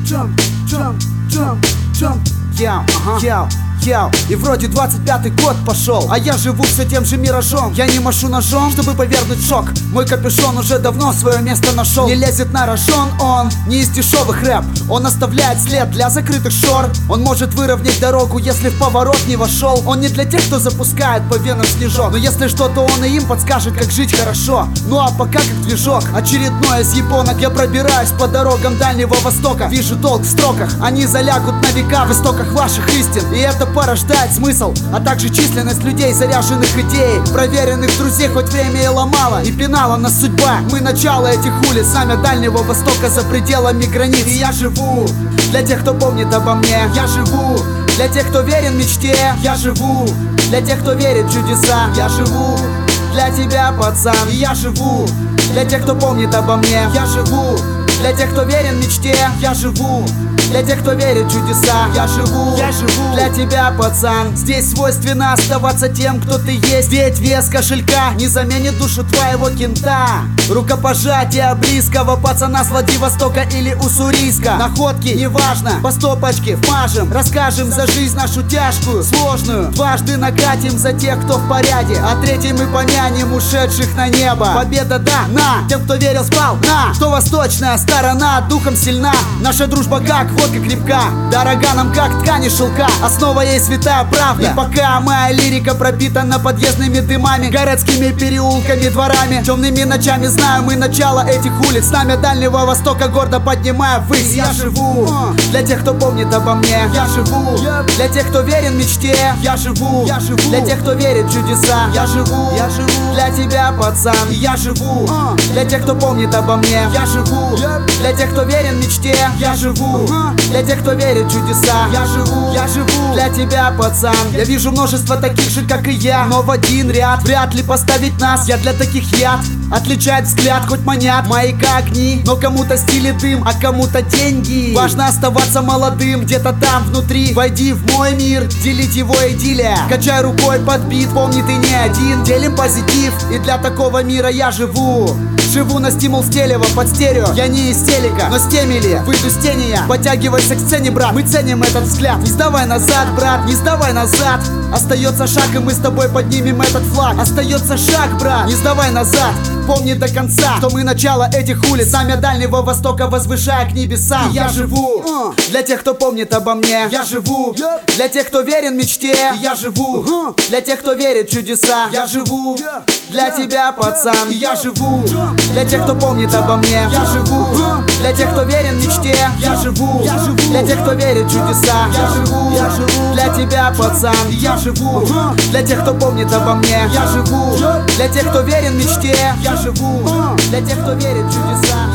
И вроде 25-й год пошел, а я живу все тем же миражом. Я не машу ножом, чтобы повернуть в шок. Мой капюшон уже давно свое место нашел. Не лезет на рожон, он не из дешевых рэп. Он оставляет след для закрытых шор. Он может выровнять дорогу, если в поворот не вошел. Он не для тех, кто запускает по венам снежок. Но если что, то он и им подскажет, как жить хорошо. Ну а пока как движок очередной из японок. Я пробираюсь по дорогам Дальнего Востока. Вижу толк в строках, они залягут на века в истоках ваших истин. И это порождает смысл, а также численность людей, заряженных идеей, проверенных друзей, хоть время и ломало, и пинала нас судьба. Мы начало этих улиц, знамя Дальнего Востока за пределами границ. И я живу для тех, кто помнит обо мне. Я живу для тех, кто верен мечте. Я живу для тех, кто верит в чудеса. Я живу для тебя, пацан. И я живу для тех, кто помнит обо мне. Я живу для тех, кто верен мечте. Я живу для тех, кто верит в чудеса. Я живу для тебя, пацан. Здесь свойственно оставаться тем, кто ты есть. Ведь вес кошелька не заменит душу твоего кента. Рукопожатие близкого пацана с Владивостока или Уссурийска. Находки, неважно, по стопочке вмажем. Расскажем за жизнь нашу тяжкую, сложную. Дважды накатим за тех, кто в порядке. А третий мы помянем ушедших на небо. Победа, да, на тем, кто верил, спал. На, что восточная сторона духом сильна. Наша дружба как водка крепка, дорога нам как ткани шелка. Основа ей святая правда. И пока моя лирика пропитана подъездными дымами, городскими переулками, дворами, темными ночами, знаю мы начало этих улиц. Знамя Дальнего Востока гордо поднимая ввысь. Я живу для тех, кто помнит обо мне. Я живу для тех, кто верен мечте. Я живу для тех, кто верит в чудеса. Я живу для тебя, пацан. Я живу для тех, кто помнит обо мне. Я живу для тех, кто верен мечте. Я живу для тех, кто верит в чудеса. Я живу для тебя, пацан. Я вижу множество таких же, как и я, но в один ряд вряд ли поставить нас. Я для таких яд. Отличает взгляд, хоть манят мои как огни. Но кому-то стиль и дым, а кому-то деньги. Важно оставаться молодым, где-то там внутри. Войди в мой мир, делить его идиллия. Качай рукой под бит, помни ты не один. Делим позитив, и для такого мира я живу. Живу на стимул Стелева под стерео. Я не из телека, но с теми ли выйду с тени я. Подтягивайся к сцене, брат, мы ценим этот взгляд. Не сдавай назад, брат, не сдавай назад. Остается шаг, и мы с тобой поднимем этот флаг. Остается шаг, брат, не сдавай назад. Помни до конца, что мы начало этих улиц. Знамя Дальнего Востока возвышая к небесам. И я живу для тех, кто помнит обо мне. Я живу для тех, кто верен мечте. Я живу для тех, кто верит в чудеса. Я живу для тебя, пацан. Я живу для тех, кто помнит обо мне. Я живу для тех, кто верен мечте. Я живу для тех, кто верит в чудеса. Я живу для тебя, пацан. Я живу для тех, кто помнит обо мне. Я живу для тех, кто верен мечте. Я живу для тех, кто верит в чудеса.